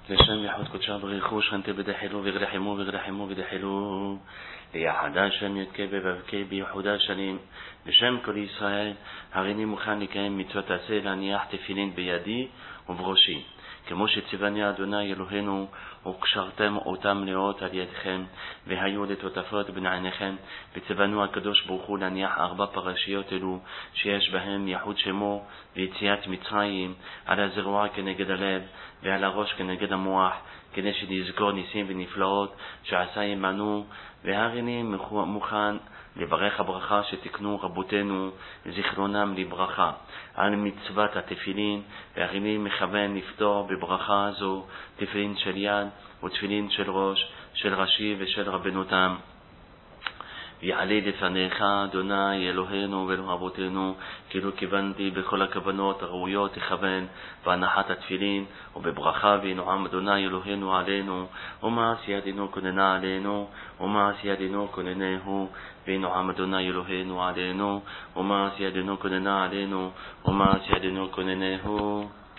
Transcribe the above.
לשם יחוד קודשה בריחו שכנתי בדחילו וגרחימו וגרחימו וגדחילו ליחדה שם יודקי בבבקי ביחודה שנים לשם כל ישראל הריני מוכן לקיים מצוות עשה להניח תפילין בידי ובראשי כמו שציווני אדוני אלוהינו וקשרתם אותם לאות על ידכם והיו לטוטפות בין עיניכם וציוונו הקדוש ברוך הוא להניח 4 פרשיות אלו שיש בהם ייחוד שמו ויציאת מצרים על הזרוע כנגד הלב ועל הראש כנגד המוח כדי שנזכור ניסים ונפלאות שעשה עמנו והריני מוכן לברך הברכה שתקנו רבותינו זיכרונם לברכה על מצוות התפילין והריני מכוון לפתור בברכה הזו תפילין של יד ותפילין של ראש של ראשי ושל רבנותם ויעלה לפניך אדוני אלוהינו ואלוה אבותינו כאילו כיוונתי בכל הכוונות הראויות לכוון בהנחת התפילין ובברכה וינועם אדוני אלוהינו עלינו ומעש ידינו כוננה עלינו ומעש ידינו כוננהו וינועם אדוני אלוהינו עלינו ומעש ידינו כוננה עלינו ומעש ידינו כוננהו